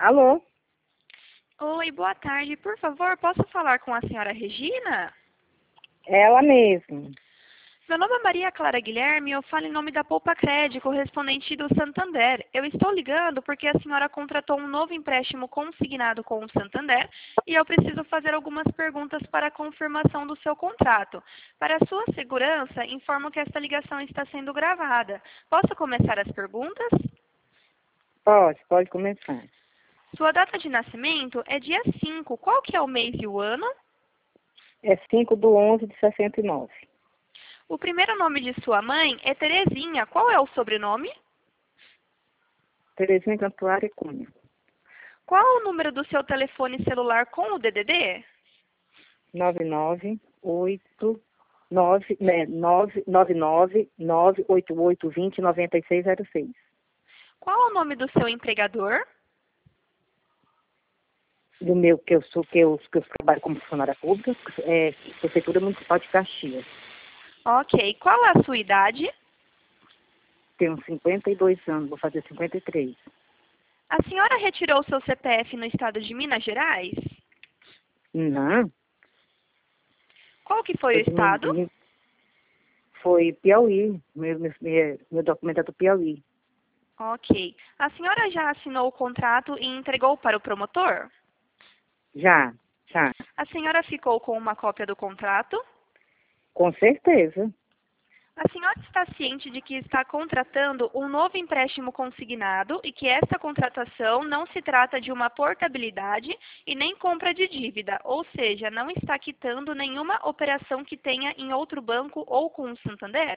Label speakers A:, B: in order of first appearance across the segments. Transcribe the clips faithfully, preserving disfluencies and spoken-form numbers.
A: Alô?
B: Oi, boa tarde. Por favor, posso falar com a senhora Regina?
A: Ela mesmo.
B: Meu nome é Maria Clara Guilherme e eu falo em nome da Poupa Cred, correspondente do Santander. Eu estou ligando porque a senhora contratou um novo empréstimo consignado com o Santander e eu preciso fazer algumas perguntas para a confirmação do seu contrato. Para a sua segurança, informo que esta ligação está sendo gravada. Posso começar as perguntas?
A: Pode, pode começar.
B: Sua data de nascimento é dia cinco. Qual que é o mês e o ano?
A: É cinco do onze de sessenta e nove.
B: O primeiro nome de sua mãe é Terezinha. Qual é o sobrenome?
A: Terezinha Cantuária Cunha.
B: Qual o número do seu telefone celular com o D D D?
A: nove nove oito nove né, nove nove nove nove oito oito dois zero nove seis zero seis.
B: Qual o nome do seu empregador?
A: Do meu, que eu sou, que eu, que eu trabalho como funcionária pública, é Prefeitura Municipal de Caxias.
B: Ok. Qual é a sua idade?
A: Tenho cinquenta e dois anos, vou fazer cinquenta e três.
B: A senhora retirou seu C P F no estado de Minas Gerais?
A: Não,
B: Qual que foi o
A: foi, de-
B: estado?
A: de- foi Piauí, meu, meu, meu meu documento é do Piauí.
B: Ok. A senhora já assinou o contrato e entregou para o promotor?
A: Já, já,
B: A senhora ficou com uma cópia do contrato?
A: com certeza.
B: A senhora está ciente de que está contratando um novo empréstimo consignado e que esta contratação não se trata de uma portabilidade e nem compra de dívida, ou seja, não está quitando nenhuma operação que tenha em outro banco ou com o Santander?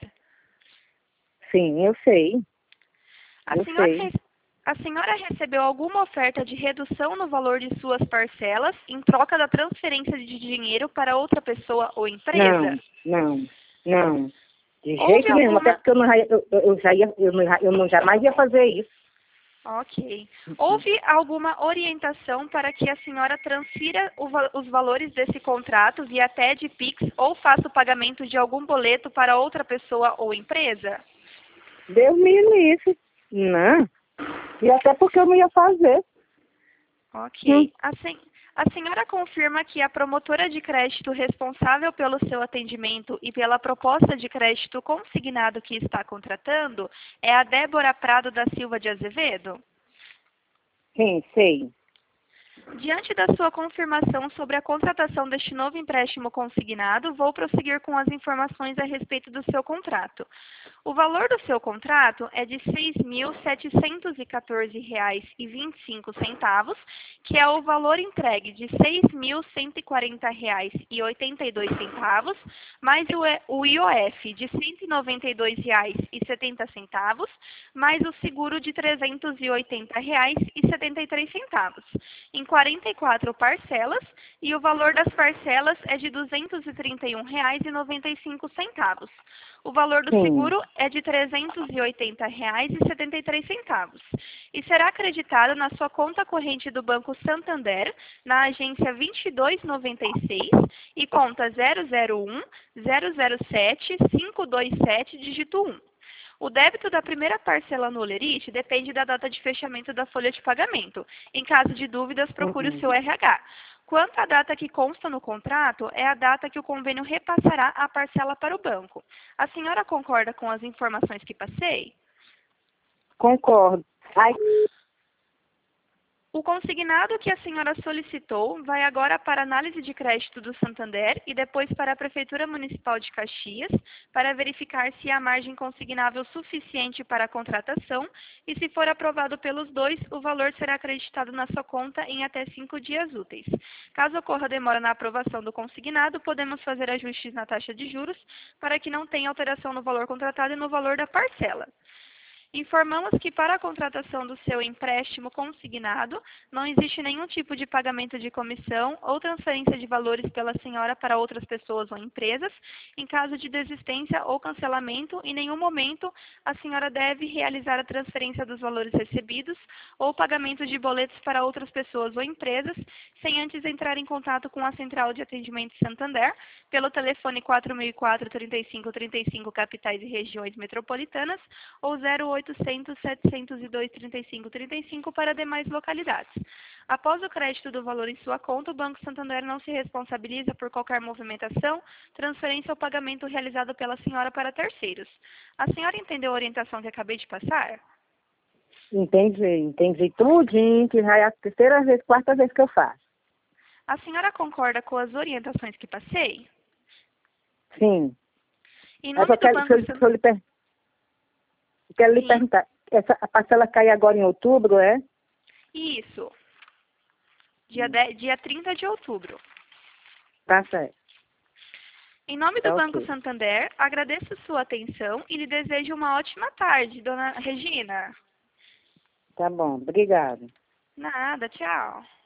A: Sim, eu sei,
B: A
A: eu
B: senhora,
A: sei.
B: re- a senhora recebeu alguma oferta de redução no valor de suas parcelas em troca da transferência de dinheiro para outra pessoa ou empresa?
A: Não, não, não. De
B: Houve
A: jeito nenhum, até
B: alguma
A: porque eu, não, ia- eu, eu eu já ia, eu, não, eu não jamais ia fazer isso.
B: Ok. Houve alguma orientação para que a senhora transfira o va- os valores desse contrato via T E D, Pix ou faça o pagamento de algum boleto para outra pessoa ou empresa?
A: Deus me livre. Não. E até porque eu não ia fazer. Hum,
B: Ok. A, sen- a senhora confirma que a promotora de crédito responsável pelo seu atendimento e pela proposta de crédito consignado que está contratando é a Débora Prado da Silva de Azevedo?
A: sim, sei.
B: Diante da sua confirmação sobre a contratação deste novo empréstimo consignado, vou prosseguir com as informações a respeito do seu contrato. O valor do seu contrato é de seis mil setecentos e quatorze reais e vinte e cinco centavos, que é o valor entregue de seis mil cento e quarenta reais e oitenta e dois centavos, mais o E- o I O F de cento e noventa e dois reais e setenta centavos, mais o seguro de trezentos e oitenta reais e setenta e três centavos, em quarenta e quatro parcelas, e o valor das parcelas é de duzentos e trinta e um reais e noventa e cinco centavos. O valor do
A: Sim.
B: seguro é de trezentos e oitenta reais e setenta e três centavos e será acreditado na sua conta corrente do Banco Santander, na agência vinte e dois noventa e seis e conta zero zero um zero zero sete cinco dois sete, dígito um. O débito da primeira parcela no Olerite depende da data de fechamento da folha de pagamento. Em caso de dúvidas, procure o
A: Uhum.
B: seu R H. Quanto à data que consta no contrato, é a data que o convênio repassará a parcela para o banco. A senhora concorda com as informações que passei?
A: Concordo. Ai,
B: O consignado que a senhora solicitou vai agora para a análise de crédito do Santander e depois para a Prefeitura Municipal de Caxias para verificar se há margem consignável suficiente para a contratação e, se for aprovado pelos dois, o valor será acreditado na sua conta em até cinco dias úteis. Caso ocorra demora na aprovação do consignado, podemos fazer ajustes na taxa de juros para que não tenha alteração no valor contratado e no valor da parcela. Informamos que para a contratação do seu empréstimo consignado, não existe nenhum tipo de pagamento de comissão ou transferência de valores pela senhora para outras pessoas ou empresas. Em caso de desistência ou cancelamento, em nenhum momento a senhora deve realizar a transferência dos valores recebidos ou pagamento de boletos para outras pessoas ou empresas, sem antes entrar em contato com a Central de Atendimento Santander, pelo telefone quatro mil e quatro, trinta e cinco trinta e cinco, capitais e regiões metropolitanas, ou zero oitocentos, setecentos e dois, trinta e cinco, trinta e cinco para demais localidades. Após o crédito do valor em sua conta, o Banco Santander não se responsabiliza por qualquer movimentação, transferência ou pagamento realizado pela senhora para terceiros. A senhora entendeu a orientação que acabei de passar?
A: Entendi, entendi tudinho, que já é a terceira vez, quarta vez que eu faço.
B: A senhora concorda com as orientações que passei?
A: Sim.
B: Em
A: Mas
B: nome
A: eu
B: do
A: quero,
B: Banco
A: se eu, se eu lhe, per... eu quero lhe
B: Sim.
A: perguntar, essa, a parcela cai agora em outubro, é?
B: Isso. Dia, dez, dia trinta de outubro.
A: Tá certo.
B: Em nome do
A: Tá
B: Banco
A: ok.
B: Santander, agradeço sua atenção e lhe desejo uma ótima tarde, dona Regina.
A: Tá bom, obrigada.
B: Nada, tchau.